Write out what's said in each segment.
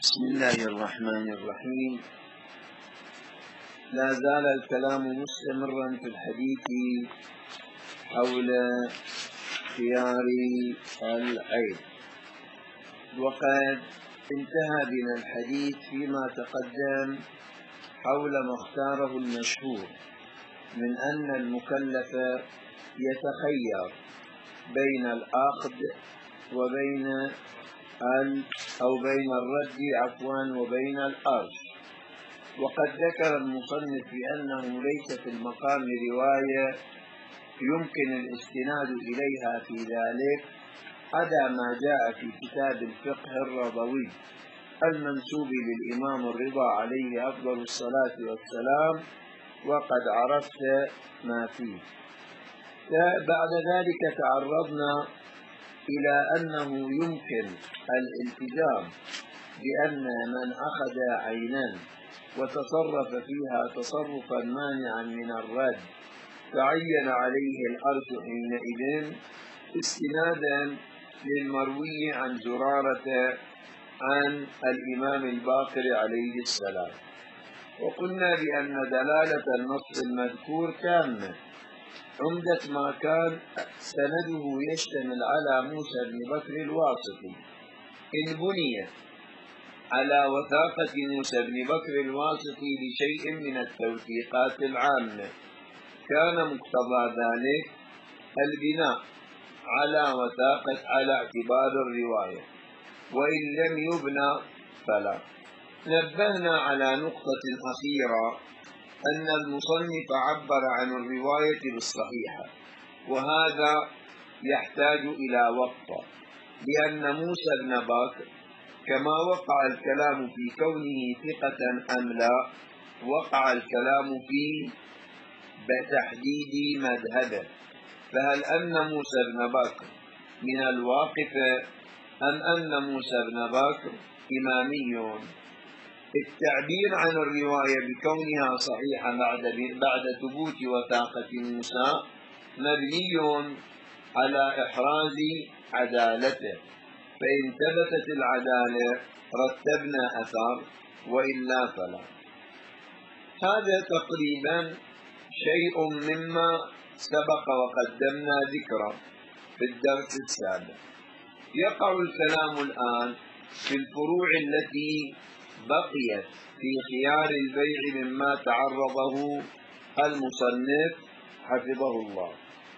بسم الله الرحمن الرحيم. لا زال الكلام مستمرا في الحديث حول خيار العيب، وقد انتهى بنا الحديث فيما تقدم حول ما اختاره المشهور من أن المكلف يتخير بين الأخذ وبين بين الرد وبين الأرش. وقد ذكر المصنف بأنه ليس في المقام رواية يمكن الاستناد إليها في ذلك عدا ما جاء في كتاب الفقه الرضوي المنسوب للإمام الرضا عليه أفضل الصلاة والسلام، وقد عرفت ما فيه. بعد ذلك تعرضنا إلى أنه يمكن الالتزام بأن من أخذ عينا وتصرف فيها تصرفا مانعا من الرد تعين عليه الأرش حينئذ استنادا للمروي عن زرارة عن الإمام الباقر عليه السلام. وقلنا بأن دلالة النص المذكور تامة، عمدة ما كان سنده يشتمل على موسى بن بكر الواسطي. إن بني على وثاقة موسى بن بكر الواسطي لشيء من التوثيقات العامة كان مقتضى ذلك البناء على اعتبار الرواية، وإن لم يبنى فلا. نبهنا على نقطة أخيرة، أن المصنف عبر عن الرواية بالصحيحة، وهذا يحتاج إلى وقفة، لأن موسى بن بكر كما وقع الكلام في كونه ثقة أم لا، وقع الكلام في بتحديد مذهبه، فهل أن موسى بن بكر من الواقفة أم أن موسى بن بكر إمامي؟ التعبير عن الرواية بكونها صحيحة بعد ثبوت وثاقة موسى مبني على إحراز عدالته، فإن ثبتت العدالة رتبنا أثر، وإلا فلا. هذا تقريبا شيء مما سبق وقدمنا ذكره في الدرس السابق. يقع الكلام الآن في الفروع التي بقيت في خيار البيع مما تعرضه المصنف حفظه الله.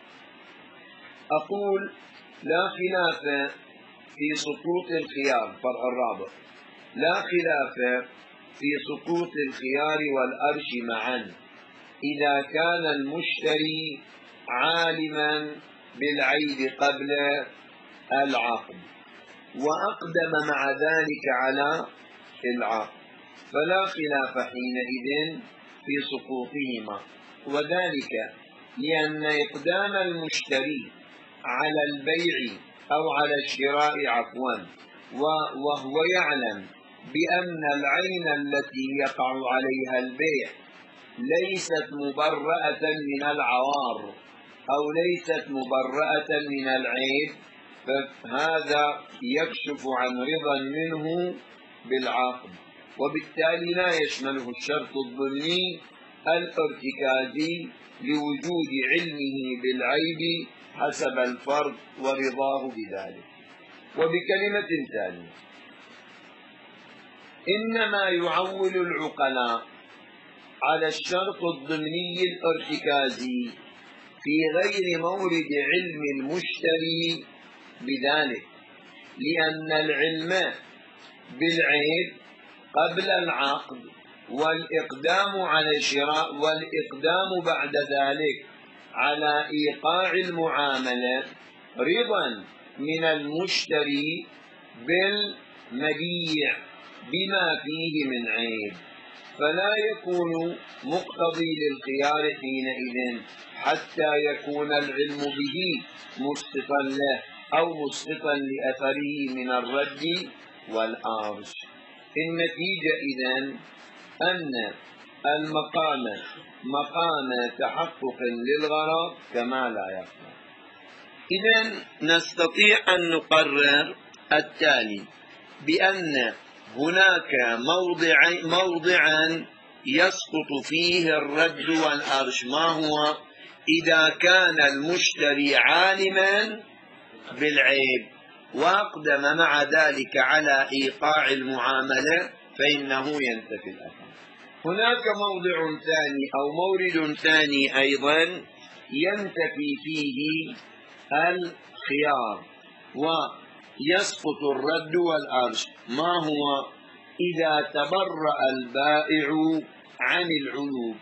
أقول لا خلاف في سقوط الخيار، فرع الرابع، لا خلاف في سقوط الخيار والأرش معا إذا كان المشتري عالما بالعيب قبل العقد وأقدم مع ذلك على العقد، فلا خلاف حينئذ في سقوطهما، وذلك لأن إقدام المشتري على البيع أو على الشراء وهو يعلم بأن العين التي يقع عليها البيع ليست مبرأة من العوار أو ليست مبرأة من العيب، فهذا يكشف عن رضا منه بالعقد، وبالتالي لا يشمله الشرط الضمني الارتكازي لوجود علمه بالعيب حسب الفرض ورضاه بذلك. وبكلمة ثانية، إنما يعول العقلاء على الشرط الضمني الارتكازي في غير مورد علم المشتري بذلك، لأن العلم بالعيب قبل العقد والإقدام على الشراء والإقدام بعد ذلك على إيقاع المعاملة رضا من المشتري بالمبيع بما فيه من عيب، فلا يكون مقتضي للخيار حينئذ حتى يكون العلم به مسقطا له أو مسقطا لأثره من الرد والأرش. النتيجة إذن أن المقام مقام تحقق للغرض كما لا يخفى. إذن نستطيع أن نقرر التالي، بأن هناك موضعا يسقط فيه الرد والأرش. ما هو؟ إذا كان المشتري عالما بالعيب وأقدم مع ذلك على إيقاع المعاملة فإنه ينتفي الأثم. هناك موضع ثاني أو مورد ثاني أيضا ينتفي فيه الخيار ويسقط الرد والأرش. ما هو؟ إذا تبرأ البائع عن العيوب.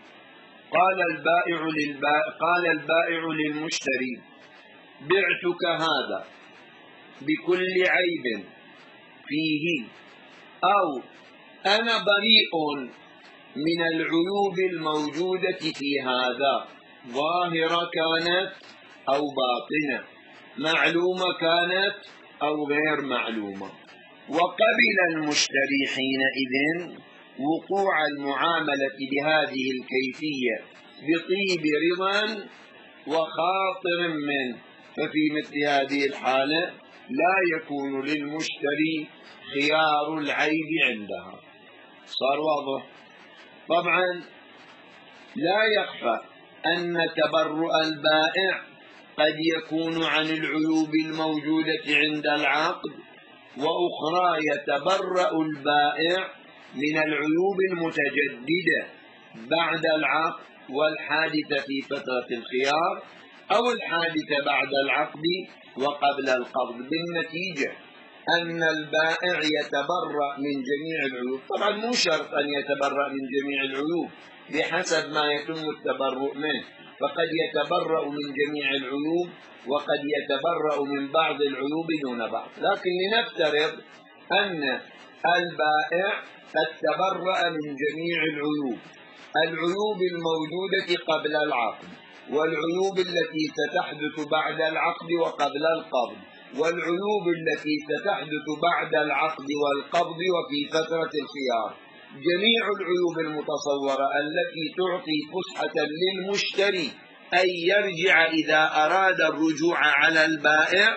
قال البائع للمشتري: بعتك هذا بكل عيب فيه، أو أنا بريء من العيوب الموجودة في هذا، ظاهرة كانت أو باطنة، معلومة كانت أو غير معلومة. وقبل المشتري حينئذ وقوع المعاملة بهذه الكيفية بطيب رضا وخاطر منه، ففي مثل هذه الحالة لا يكون للمشتري خيار العيب عندها. صار واضح؟ طبعا لا يخفى أن تبرؤ البائع قد يكون عن العيوب الموجودة عند العقد، وأخرى يتبرأ البائع من العيوب المتجددة بعد العقد والحادثة في فترة الخيار، أو الحادثة بعد العقد وقبل القبض، بالنتيجة أن البائع يتبرأ من جميع العيوب. طبعا مو شرط أن يتبرأ من جميع العيوب، بحسب ما يتم التبرؤ منه، فقد يتبرأ من جميع العيوب وقد يتبرأ من بعض العيوب دون بعض. لكن لنفترض أن البائع قد تبرأ من جميع العيوب الموجودة قبل العقد، والعيوب التي ستحدث بعد العقد وقبل القبض، والعيوب التي ستحدث بعد العقد والقبض وفي فترة الخيار. جميع العيوب المتصورة التي تعطي فسحة للمشتري أن يرجع إذا أراد الرجوع على البائع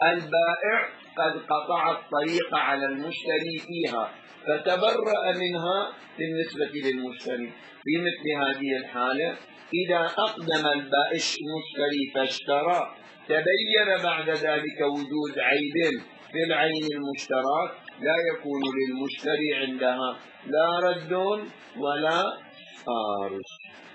قد قطع الطريق على المشتري فيها، فتبرأ منها بالنسبة للمشتري. في مثل هذه الحالة إذا أقدم المشتري فاشترى، تبين بعد ذلك وجود عيب في العين المشترك، لا يكون للمشتري عندها لا رد ولا آرش.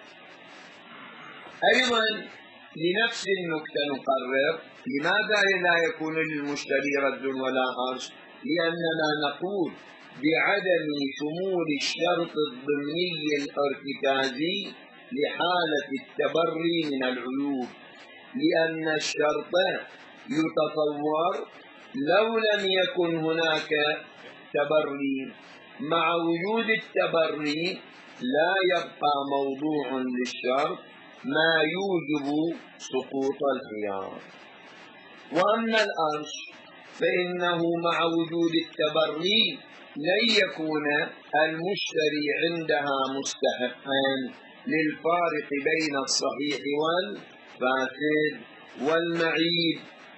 أيضا لنفس النكتة نقرر لماذا لا يكون للمشتري رد ولا آرش؟ لأننا نقول بعدم شمول الشرط الضمني الارتكازي لحالة التبري من العيوب، لأن الشرط يتصور لو لم يكن هناك تبري. مع وجود التبري لا يبقى موضوع للشرط ما يوجب سقوط الخيار. وأما الأرش فإنه مع وجود التبري لن يكون المشتري عندها مستحقا للفارق بين الصحيح والفاسد والمعيب.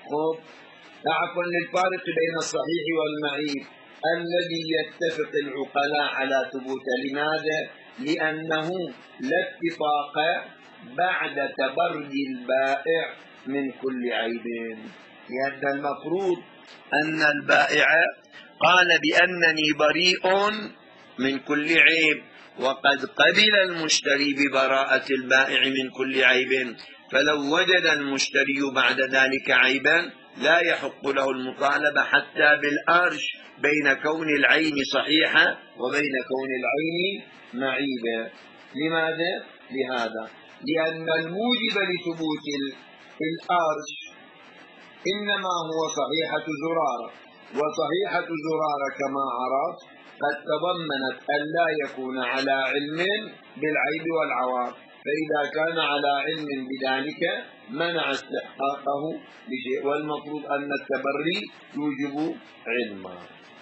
للفارق بين الصحيح والمعيب الذي يتفق العقلاء على ثبوته. لماذا؟ لأنه لا اتفاق بعد تبري البائع من كل عيب، لأن المفروض أن البائع قال بأنني بريء من كل عيب، وقد قبل المشتري ببراءة البائع من كل عيب، فلو وجد المشتري بعد ذلك عيبا لا يحق له المطالبة حتى بالأرش بين كون العين صحيحة وبين كون العين معيبة. لماذا؟ لهذا، لأن الموجب لثبوت الأرش إنما هو صحيحة زرارة، وصحيحة زرارة كما عرفت قد تضمنت أن لا يكون على علم بالعيب والعوار، فإذا كان على علم بذلك منع استحقاقه بشيء، والمفروض أن التبري يوجب علما.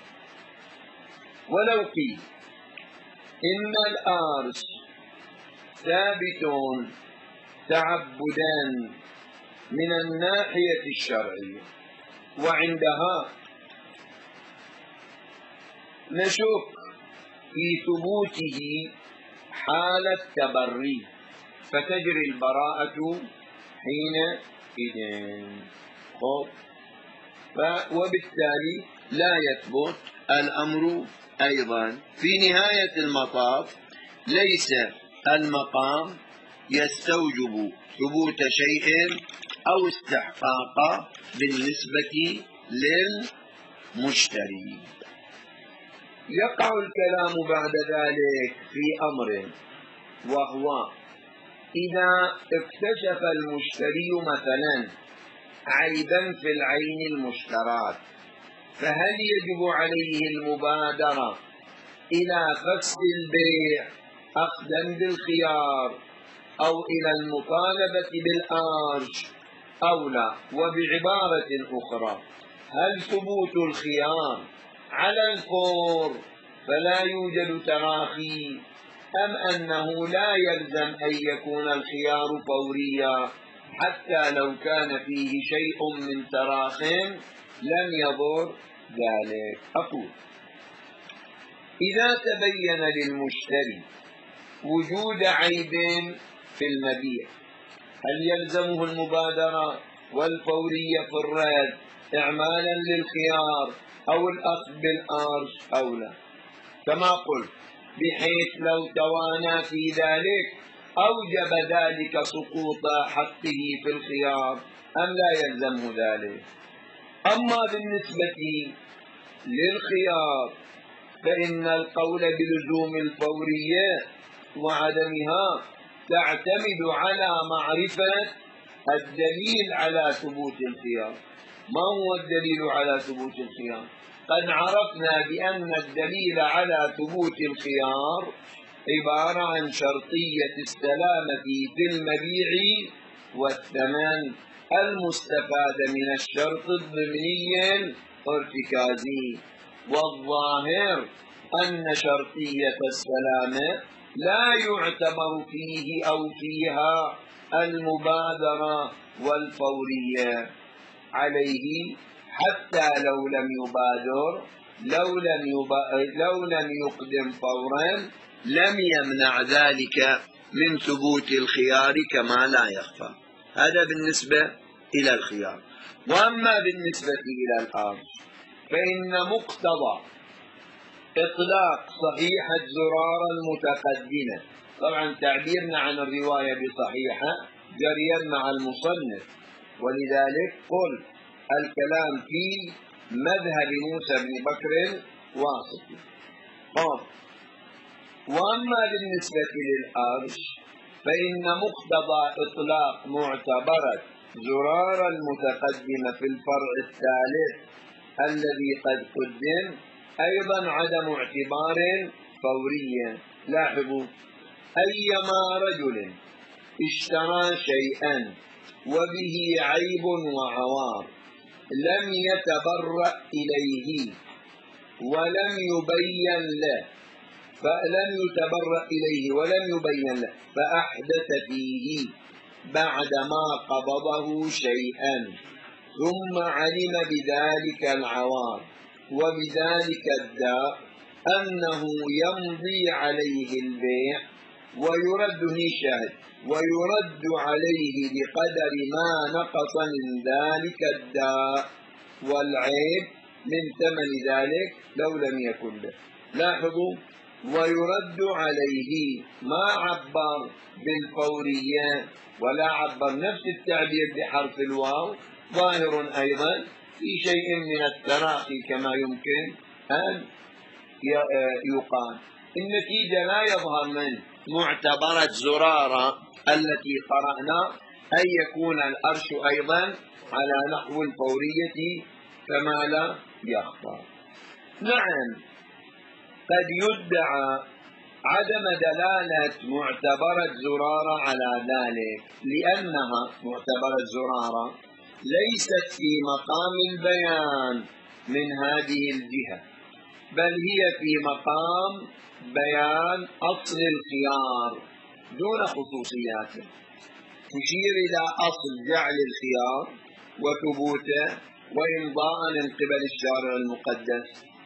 ولو قيل إن الأرش ثابت تعبدا من الناحية الشرعية، وعندها نشك في ثبوته حال التبري، فتجري البراءة حينئذ. وبالتالي لا يثبت الأمر أيضا. في نهاية المطاف ليس المقام يستوجب ثبوت شيء أو استحقاقه بالنسبة للمشتري. يقع الكلام بعد ذلك في أمر، وهو إذا اكتشف المشتري مثلا عيبا في العين المشتراه، فهل يجب عليه المبادرة إلى فسخ البيع أخذا بالخيار أو إلى المطالبة بالآرش أو لا؟ وبعبارة أخرى، هل ثبوت الخيار على الفور فلا يوجد تراخي، أم أنه لا يلزم أن يكون الخيار فوريا حتى لو كان فيه شيء من تراخ لم يضر ذلك؟ أقول: إذا تبين للمشتري وجود عيب في المبيع، هل يلزمه المبادرة والفورية في الرد إعمالا للخيار أو الأخذ بالآرش أو لا؟ كما قلت، بحيث لو توانى في ذلك أوجب ذلك سقوط حقه في الخيار أم لا يلزمه ذلك. أما بالنسبة للخيار فإن القول بلزوم الفورية وعدمها تعتمد على معرفة الدليل على ثبوت الخيار. ما هو الدليل على ثبوت الخيار؟ قد عرفنا بأن الدليل على ثبوت الخيار عبارة عن شرطية السلامة في المبيع والثمن المستفادة من الشرط الضمني الارتكازي، والظاهر أن شرطية السلامة لا يعتبر فيه أو فيها المبادرة والفورية عليه، حتى لو لم يبادر، لو لم يقدم فورا لم يمنع ذلك من ثبوت الخيار كما لا يخفى. هذا بالنسبة إلى الخيار. وأما بالنسبة إلى الآرش فإن مقتضى إطلاق صحيحة زرارة المتقدمة، طبعا تعبيرنا عن الرواية بصحيحة جريا مع المصنف، ولذلك قل الكلام في مذهب موسى بن بكر واسطي. وأما بالنسبة للآرش فإن مقتضى إطلاق معتبرة زرارة المتقدمة في الفرع الثالث الذي قد قدم أيضا عدم اعتبار فوريا. لاحظوا: أيما رجل اشترى شيئا وبه عيب وعوار لم يتبرأ إليه ولم يبين له فأحدث فيه بعدما قبضه شيئا ثم علم بذلك العوار وبذلك الداء أنه يمضي عليه البيع ويرد عليه بقدر ما نقص من ذلك الداء والعيب من ثمن ذلك لو لم يكن له. لاحظوا: ويرد عليه، ما عبر بالفورية ولا عبر نفس التعبير بحرف الواو، ظاهر أيضا في شيء من التراخي كما يمكن أن يقال. النتيجة لا يظهر من معتبرة زرارة التي قرأنا أن يكون الأرش أيضا على نحو الفورية كما لا يخفى. نعم، قد يدعى عدم دلالة معتبرة زرارة على ذلك، لأنها معتبرة زرارة ليست في مقام البيان من هذه الجهة، بل هي في مقام بيان أصل الخيار دون خصوصياته، تشير إلى أصل جعل الخيار وثبوته وإمضاء من قبل الشارع المقدس،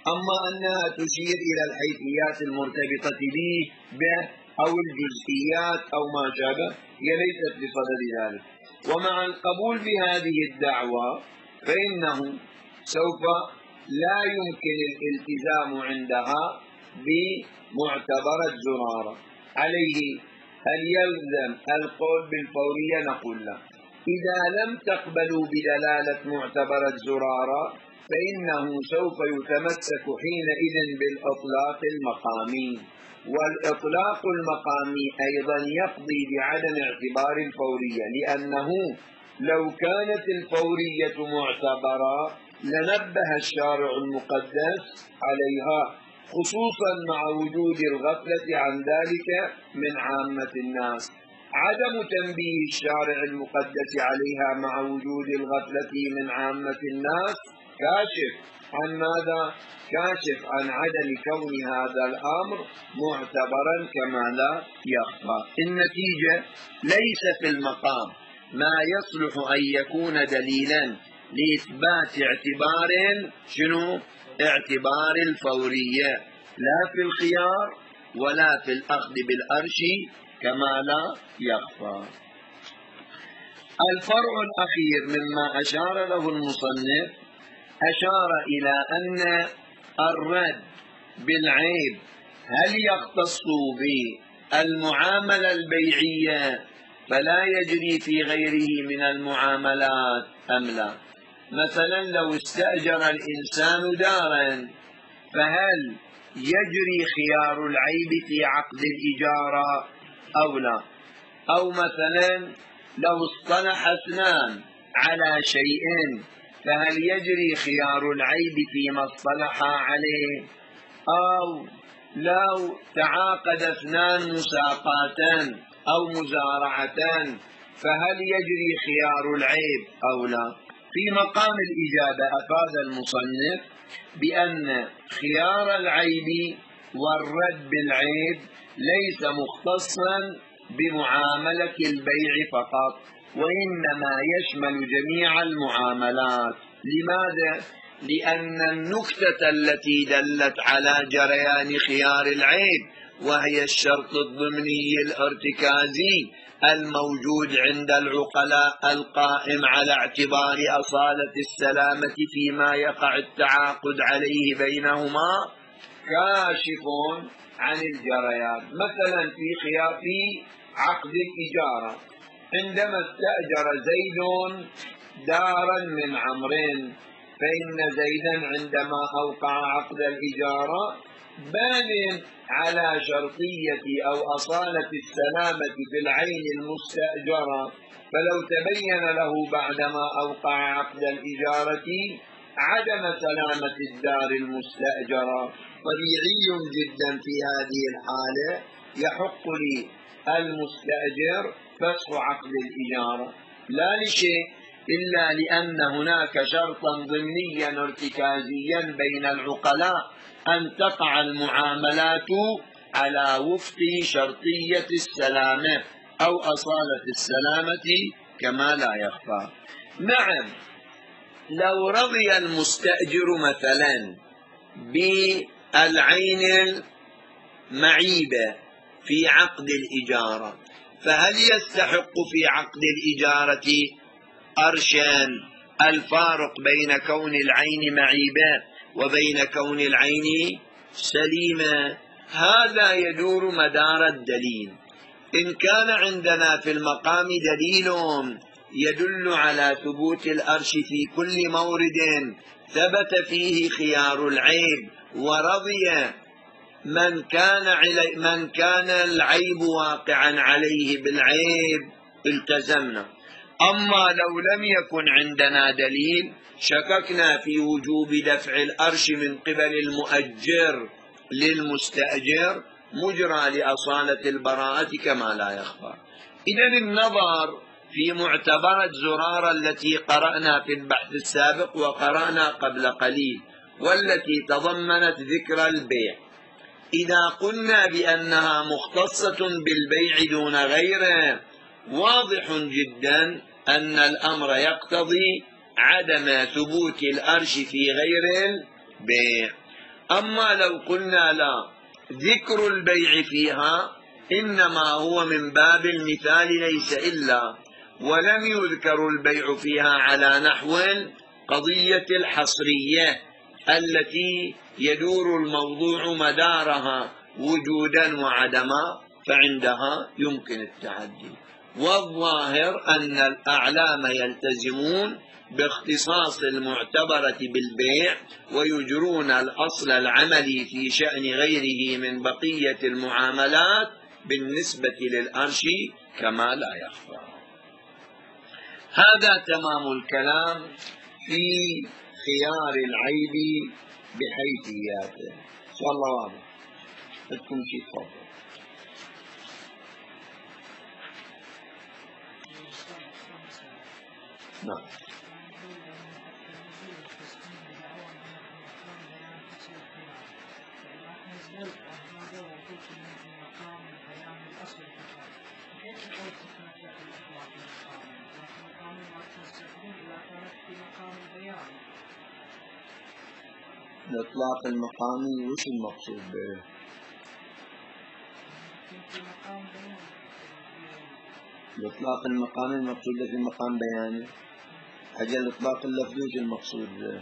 أما أنها تشير إلى الحيثيات المرتبطة به أو الجزئيات أو ما شابه هي ليست بصدد ذلك. ومع القبول بهذه الدعوة فإنه سوف لا يمكن الالتزام عندها بمعتبرة زرارة. عليه هل يلزم القول بالفورية؟ نقول لا. إذا لم تقبلوا بدلالة معتبرة زرارة فإنه سوف يتمسك حينئذ بالإطلاق المقامي، والإطلاق المقامي أيضا يقضي بعدم اعتبار الفورية، لأنه لو كانت الفورية معتبرة لنبه الشارع المقدس عليها، خصوصا مع وجود الغفلة عن ذلك من عامة الناس. عدم تنبيه الشارع المقدس عليها مع وجود الغفلة من عامة الناس كاشف عن ماذا؟ كاشف عن عدم كون هذا الأمر معتبرا كما لا يخفى. النتيجة ليس في المقام ما يصلح أن يكون دليلا لإثبات اعتبار شنو؟ اعتبار الفورية، لا في الخيار ولا في الأخذ بالأرش كما لا يخفى. الفرع الأخير مما أشار له المصنف أشار إلى أن الرد بالعيب هل يختص بالمعاملة البيعية فلا يجري في غيره من المعاملات أم لا؟ مثلا لو استأجر الإنسان دارا فهل يجري خيار العيب في عقد الإجارة أو لا؟ أو مثلا لو اصطلح اثنان على شيء فهل يجري خيار العيب فيما اصطلحا عليه؟ أو لو تعاقد اثنان مساقاة أو مزارعة فهل يجري خيار العيب أو لا؟ في مقام الإجابة أفاد المصنف بأن خيار العيب والرد بالعيب ليس مختصا بمعاملة البيع فقط، وإنما يشمل جميع المعاملات. لماذا؟ لأن النكتة التي دلت على جريان خيار العيب وهي الشرط الضمني الارتكازي الموجود عند العقلاء القائم على اعتبار أصالة السلامة فيما يقع التعاقد عليه بينهما كاشف عن الجريان. مثلا في عقد الإجارة عندما استأجر زيد دارا من عمرو، فإن زيدا عندما أوقع عقد الإجارة بان على شرطية أو أصالة السلامة في العين المستأجرة، فلو تبين له بعدما أوقع عقد الإجارة عدم سلامة الدار المستأجرة، طبيعي جدا في هذه الحالة يحق للمستأجر فسخ عقد الإجارة، لا لشيء إلا لأن هناك شرطا ضمنيا ارتكازيا بين العقلاء أن تقع المعاملات على وفق شرطية السلامة أو أصالة السلامة كما لا يخفى. نعم، لو رضي المستأجر مثلا بالعين المعيبة في عقد الإجارة، فهل يستحق في عقد الإجارة أرشا الفارق بين كون العين معيبة وبين كون العين سليمة؟ هذا يدور مدار الدليل. إن كان عندنا في المقام دليل يدل على ثبوت الأرش في كل مورد ثبت فيه خيار العيب ورضي من كان العيب واقعا عليه بالعيب التزمنا. أما لو لم يكن عندنا دليل شككنا في وجوب دفع الأرش من قبل المؤجر للمستأجر مجرى لأصالة البراءة كما لا يخفى. إذن النظر في معتبرة زرارة التي قرأنا في البحث السابق وقرأنا قبل قليل والتي تضمنت ذكر البيع، إذا قلنا بأنها مختصة بالبيع دون غيره واضح جدا أن الأمر يقتضي عدم ثبوت الأرش في غير البيع. أما لو قلنا لا، ذكر البيع فيها إنما هو من باب المثال ليس إلا، ولم يذكر البيع فيها على نحو القضية الحصرية التي يدور الموضوع مدارها وجودا وعدما، فعندها يمكن التعدي. والظاهر أن الأعلام يلتزمون باختصاص المعتبرة بالبيع ويجرون الأصل العملي في شأن غيره من بقية المعاملات بالنسبة للأرش كما لا يخفى. هذا تمام الكلام في خيار العيب بحيثياته. إن شاء الله واضح. بدكم شيء تفضل. نعم. الإطلاق المقامي وش المقصود به؟ الإطلاق المقامي المقصود به في مقام بياني. أجل الإطلاق اللفظي وش المقصود به؟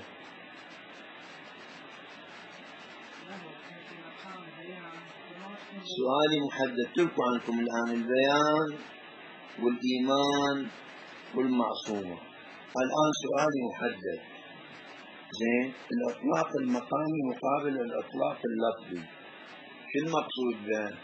سؤالي محدد. تركوا عنكم الآن البيان والإيمان والمعصومة. الآن سؤالي محدد. زين، الإطلاق المقامي مقابل الإطلاق اللفظي، شو المقصود به؟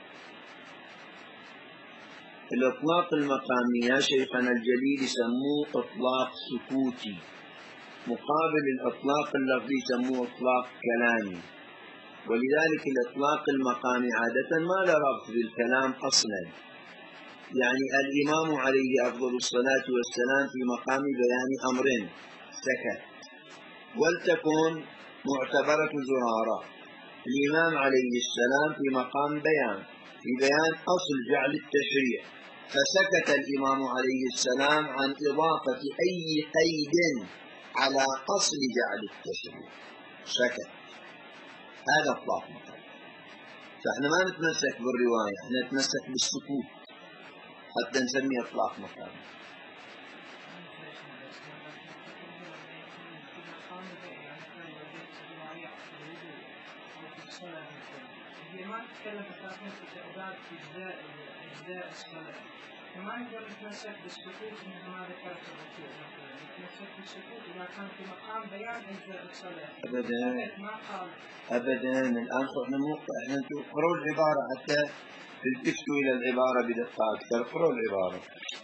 الإطلاق المقامي يا شيخنا الجليل يسموه إطلاق سكوتي، مقابل الإطلاق اللفظي يسموه إطلاق كلامي. ولذلك الإطلاق المقامي عادة ما له ربط بالكلام أصلا. يعني الإمام عليه أفضل الصلاة والسلام في مقام بيان أمر سكت، ولتكن معتبرة زرارة. الإمام عليه السلام في مقام بيان، في بيان أصل جعل التشريع، فسكت الإمام عليه السلام عن إضافة أي قيد على أصل جعل التشريع، سكت. هذا إطلاق مقام. فإحنا ما نتمسك بالرواية، إحنا نتمسك بالسكوت حتى نسميه إطلاق مقام. ما نتكلم في تعداد أجزاء الصلاة، فما نقدر نتمسك بالسكوت مثل ما ذكرت الرسول، نتمسك بالسكوت إذا كان في مقام بيان أجزاء الصلاة. أبدا ما قال أبدا. الآن إحنا اقرأوا العبارة حتى تلتفتوا إلى العبارة بدقة أكثر. اقرأوا العبارة.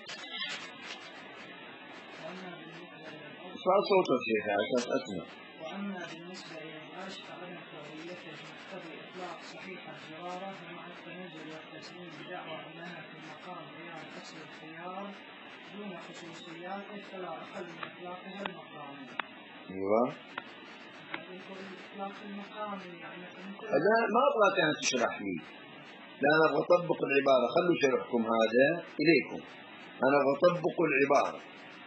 ارفع صوتك شيخ عشان أسمع. وأما بالنسبة إلى الأرش فعدم فعاليته مقتضي إطلاق صحيح الزرارة مع التنزل والتسليم بدعوى أنها في مقام بيان أصل الخيار دون خصوصياته فلا أقل من إطلاقها المقامي. أيوة. إطلاق المقامي يعني لا ما أبغى أن تشرح لي، لا أنا أبغى أطبق العبارة. خلوا شرحكم هذا إليكم، أنا أبغى أطبق العبارة.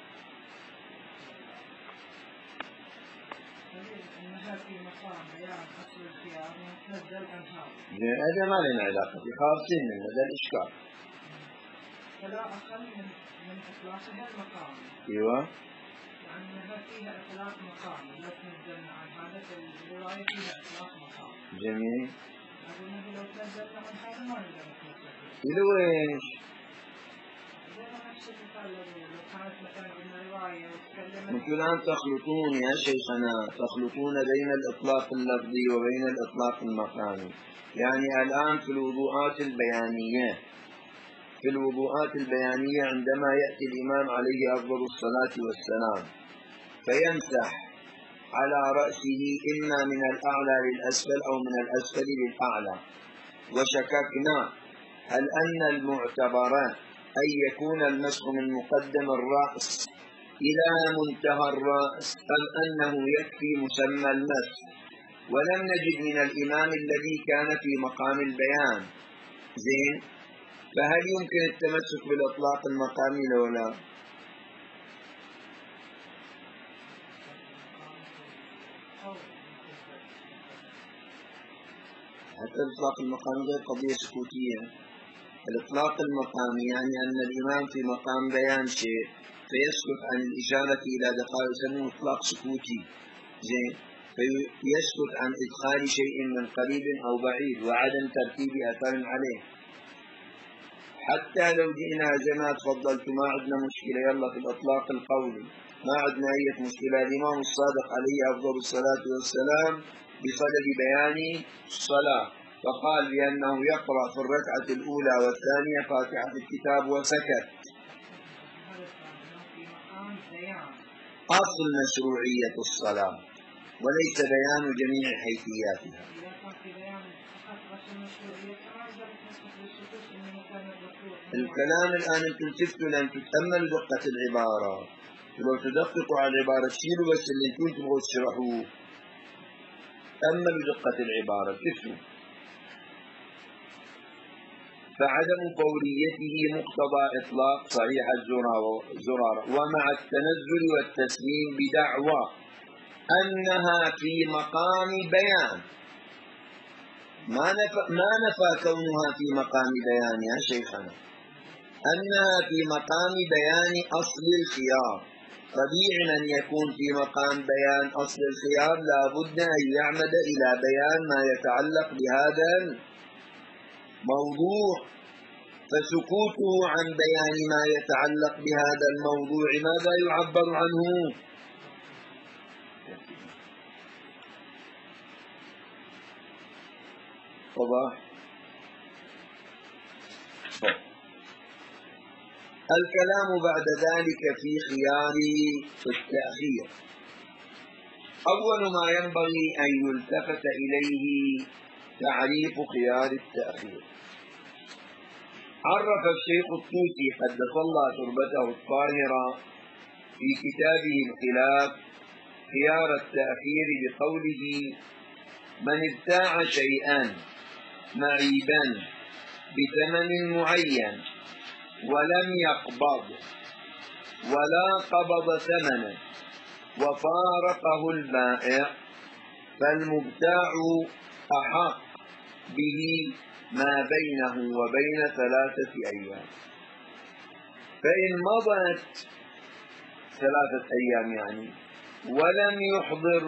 في مقام بيان أصل الخيار نتنزل عنها. هذا ما لنا علاقة، في خاصين من هذا الإشكال. فلا أقل من إطلاقها المقام. أيوة. لأنها فيها إطلاق مقام، لا تنزلنا عن هذا الرواية فيها إطلاق مقام. جميل. أقول لو تنزلنا عن هذا ما نقدر نتمسك. إلى وين؟ نفس المثال لو كانت مثلا قلنا رواية وتكلمت. أنتم الآن تخلطون يا شيخنا، تخلطون بين الإطلاق اللفظي وبين الإطلاق المقامي. يعني الآن في الوضوءات البيانية، عندما يأتي الإمام عليه أفضل الصلاة والسلام فيمسح على رأسه إما من الأعلى للأسفل أو من الأسفل للأعلى، وشككنا هل أن المعتبر أن يكون المسح من مقدم الرأس إلى منتهى الرأس أم أنه يكفي مسمى المسح، ولم نجد من الإمام الذي كان في مقام البيان. زين، فهل يمكن التمسك بالإطلاق المقامي لو لا؟ حتى الإطلاق المقامي غير قضية سكوتية. الإطلاق المقامي يعني أن الإمام في مقام بيان شيء فيسكت عن الإشارة إلى دقائق، يسمونه إطلاق سكوتي. زين، فيسكت عن إدخال شيء من قريب أو بعيد وعدم ترتيب أثر عليه. حتى لو جئنا زي ما تفضلت ما عندنا مشكلة، يلا في الإطلاق القولي ما عندنا أي مشكلة. الإمام الصادق عليه أفضل الصلاة والسلام بصدد بيان الصلاة فقال بأنه يقرأ في الركعة الأولى والثانية فاتحة الكتاب وسكت. أصل مشروعية الصلاة وليس بيان جميع حيثياتها. الكلام الآن أنتم تفتوا لأن تتأملوا دقة العبارة، لو تدققوا على العبارة تشيلوا بس اللي أنتم تبغوا تشرحوه. تأملوا دقة العبارة تفتوا. فعدم فوريته مقتضى إطلاق صحيح الزرارة ومع التنزل والتسليم بدعوى أنها في مقام بيان. ما نفى كونها في مقام بيان يا شيخنا، أنها في مقام بيان أصل الخيار. طبيعي أن يكون في مقام بيان أصل الخيار لا بد أن يعمد إلى بيان ما يتعلق بهذا الموضوع، فسكوته عن بيان ما يتعلق بهذا الموضوع ماذا يعبر عنه؟ واضح؟ الكلام بعد ذلك في خيار التأخير. أول ما ينبغي أن يلتفت إليه تعريف خيار التأخير. عرف الشيخ الطوسي قدس الله تربته الطاهرة في كتابه الخلاف خيار التأخير بقوله: من ابتاع شيئا معيبا بثمن معين ولم يقبض ولا قبض ثمنه وفارقه البائع فالمبتاع أحق به ما بينه وبين 3 أيام. فإن مضت 3 أيام يعني ولم يحضر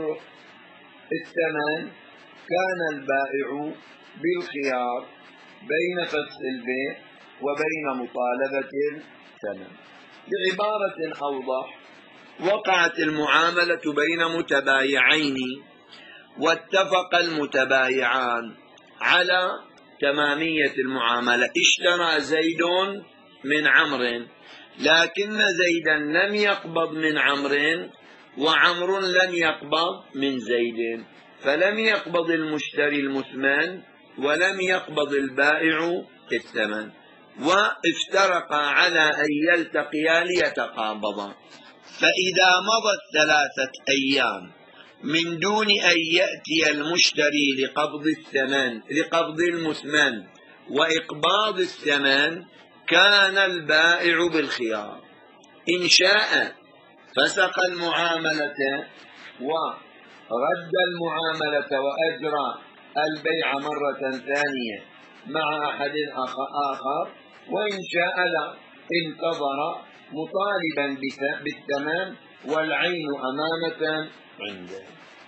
الثمن كان البائع بالخيار بين فسخ البيع وبين مطالبة الثمن. بعبارة أوضح، وقعت المعاملة بين متبايعين واتفق المتبايعان على تمامية المعاملة. اشترى زيد من عمرو لكن زيدا لم يقبض من عمرو وعمر لم يقبض من زيد، فلم يقبض المشتري المثمن ولم يقبض البائع الثمن، وافترقا على أن يلتقيا ليتقابضا. فإذا مضت 3 أيام من دون أن يأتي المشتري لقبض المثمن وإقباض الثمن كان البائع بالخيار. إن شاء فسق المعاملة ورد المعاملة وأجرى البيع مرة ثانية مع أحد آخر، وإن شاء لا انتظر مطالبا بالثمن والعين أمانة عنده.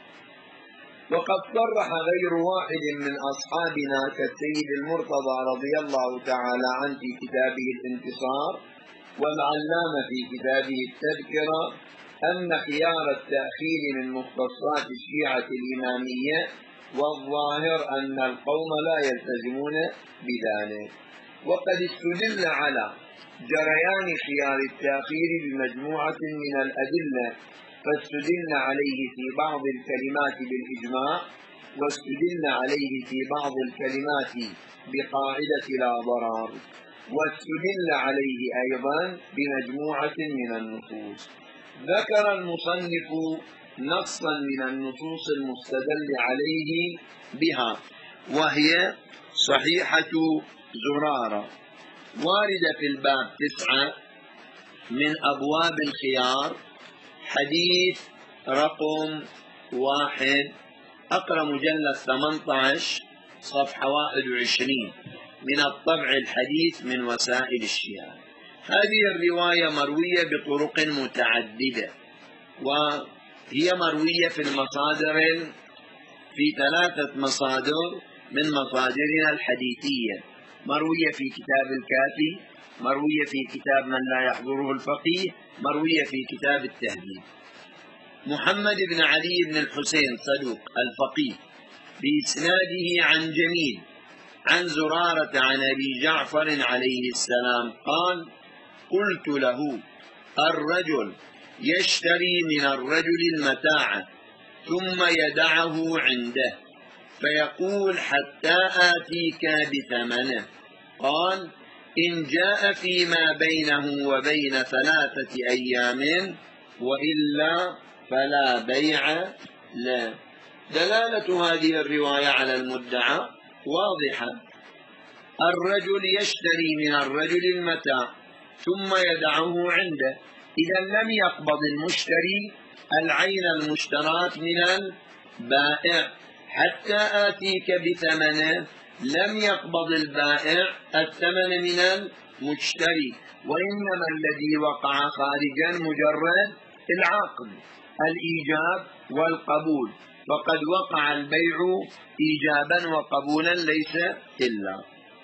وقد صرح غير واحد من أصحابنا كالسيد المرتضى رضي الله تعالى عنه في كتابه الانتصار والعلامة في كتابه التذكرة أن خيار التأخير من مختصات الشيعة الإمامية، والظاهر أن القوم لا يلتزمون بذلك. وقد استدل على جريان خيار التأخير بمجموعة من الأدلة، فاستدل عليه في بعض الكلمات بالإجماع، واستدل عليه في بعض الكلمات بقاعدة لا ضرر، واستدل عليه أيضا بمجموعة من النصوص. ذكر المصنف نصا من النصوص المستدل عليه بها، وهي صحيحة زرارة واردة في الباب 9 من أبواب الخيار، حديث رقم 1، أقرأ مجلد 18 صفحة 21 من الطبع الحديث من وسائل الشيعة. هذه الرواية مروية بطرق متعددة، وهي مروية في المصادر في 3 مصادر من مصادرنا الحديثية، مروية في كتاب الكافي، مروية في كتاب من لا يحضره الفقيه، مروية في كتاب التهذيب. محمد بن علي بن الحسين صدوق الفقيه بإسناده عن جميل عن زرارة عن أبي جعفر عليه السلام قال: قلت له: الرجل يشتري من الرجل المتاع ثم يدعه عنده فيقول حتى آتيك بثمنه. قال: إن جاء فيما بينه وبين 3 أيام وإلا فلا بيع له. دلالة هذه الرواية على المدعى واضحة. الرجل يشتري من الرجل المتاع ثم يدعه عنده، إذا لم يقبض المشتري العين المشتراة من البائع حتى آتيك بثمنه، لم يقبض البائع الثمن من المشتري، وإنما الذي وقع خارجا مجرد العقد، الإيجاب والقبول، فقد وقع البيع إيجابا وقبولا ليس إلا.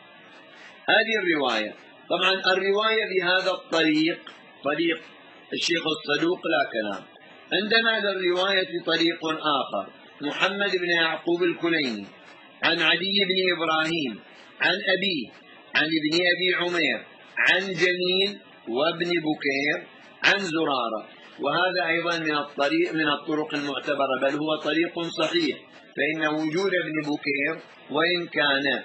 هذه الرواية. طبعا الرواية بهذا الطريق طريق الشيخ الصدوق لا كلام. عندنا للرواية طريق آخر، محمد بن يعقوب الكليني عن علي بن إبراهيم عن أبيه عن ابن أبي عمير عن جميل وابن بكير عن زرارة، وهذا أيضا من الطرق المعتبرة، بل هو طريق صحيح، فإن وجود ابن بكير وإن كان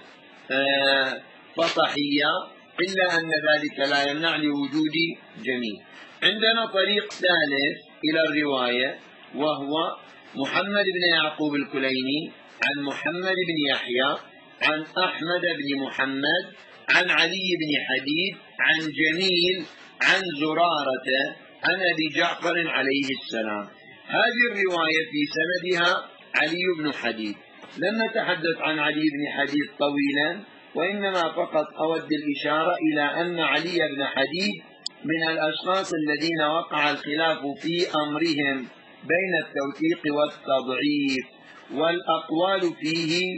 فصحيا إلا أن ذلك لا يمنع لوجود جميل. عندنا طريق ثالث إلى الرواية، وهو محمد بن يعقوب الكليني عن محمد بن يحيى عن أحمد بن محمد عن علي بن حديد عن جميل عن زرارة عن أبي جعفر عليه السلام. هذه الرواية في سندها علي بن حديد. لن نتحدث عن علي بن حديد طويلا، وإنما فقط أود الإشارة إلى أن علي بن حديد من الأشخاص الذين وقع الخلاف في أمرهم بين التوثيق والتضعيف، والأقوال فيه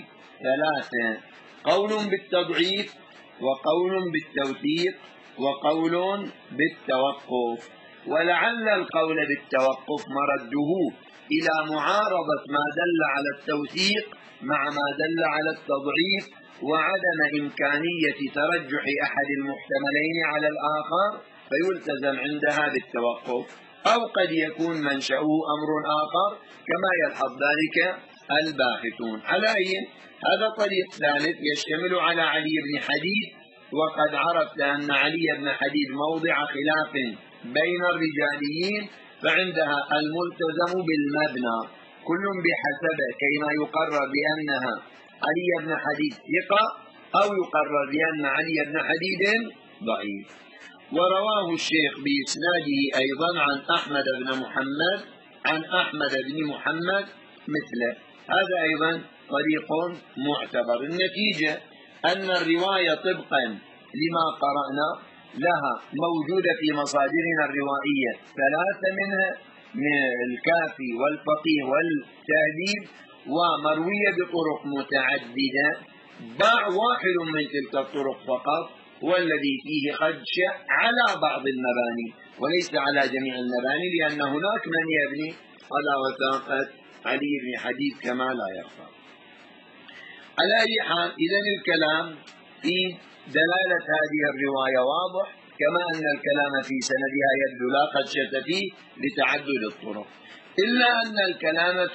3: قول بالتضعيف، وقول بالتوثيق، وقول بالتوقف. ولعل القول بالتوقف مرده إلى معارضة ما دل على التوثيق مع ما دل على التضعيف، وعدم إمكانية ترجح أحد المحتملين على الآخر فيلتزم عندها بالتوقف، أو قد يكون منشأه أمر آخر كما يلحظ ذلك الباحثون. على أي هذا طريق ثالث يشتمل على علي بن حديد، وقد عرفت أن علي بن حديد موضع خلاف بين الرجاليين، فعندها الملتزم بالمبنى كل بحسبه، كيما يقرر بأنها علي بن حديد ثقة أو يقرر بأن علي بن حديد ضعيف. ورواه الشيخ بإسناده أيضا عن أحمد بن محمد عن أحمد بن محمد مثله، هذا أيضا طريق معتبر. النتيجة أن الرواية طبقا لما قرأنا لها موجودة في مصادرنا الروائية 3 منها من الكافي والفقيه والتهذيب، ومروية بطرق متعددة. واحد من تلك الطرق فقط هو الذي فيه خدش على بعض المباني وليس على جميع المباني، لأن هناك من يبني على وثاقة علي بن حديد كما لا يخفى. على أي حال، إذن الكلام في دلالة هذه الرواية واضح، كما أن الكلام في سندها يبدو لا خدشة فيه لتعدد الطرق، إلا أن الكلام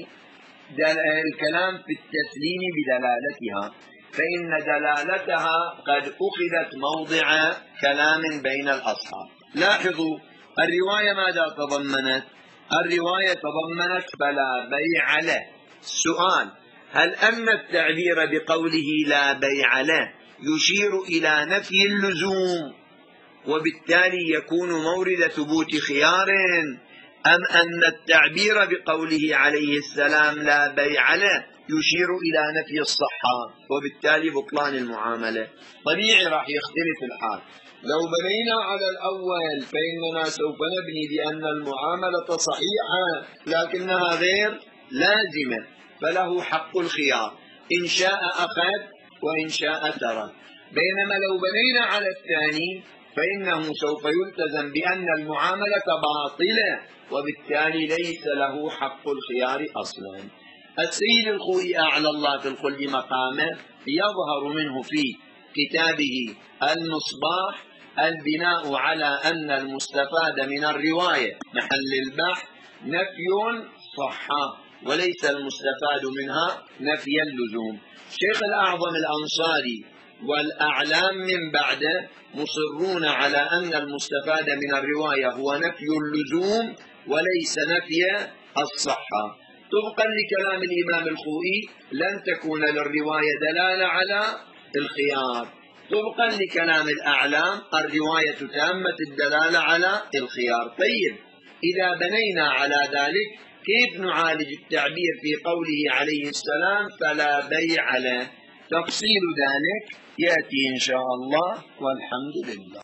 في التسليم بدلالتها، فإن دلالتها قد أخذت موضع كلام بين الأصحاب. لاحظوا الرواية ماذا تضمنت؟ الرواية تضمنت فلا بيع له. السؤال: هل أن التعبير بقوله لا بيع له يشير إلى نفي اللزوم وبالتالي يكون مورد ثبوت خيار، أم أن التعبير بقوله عليه السلام لا بيع له يشير إلى نفي الصحة وبالتالي بطلان المعاملة؟ طبيعي راح يختلف الحال. لو بنينا على الأول فإننا سوف نبني بأن المعاملة صحيحة لكنها غير لازمة، فله حق الخيار، إن شاء أخذ وإن شاء ترك. بينما لو بنينا على الثاني فإنه سوف يلتزم بأن المعاملة باطلة وبالتالي ليس له حق الخيار أصلا. السيد الخوئي أعلى الله في الخلد مقامه يظهر منه في كتابه المصباح البناء على أن المستفاد من الرواية محل البحث نفي صحة وليس المستفاد منها نفي اللزوم. شيخ الأعظم الأنصاري والأعلام من بعده مصرون على أن المستفاد من الرواية هو نفي اللزوم وليس نفي الصحة. طبقا لكلام الإمام الخوئي لن تكون للرواية دلالة على الخيار. طبقا لكلام الأعلام الرواية تامة الدلالة على الخيار. طيب، إذا بنينا على ذلك كيف نعالج التعبير في قوله عليه السلام فلا بيع له؟ تفصيل ذلك يأتي إن شاء الله، والحمد لله.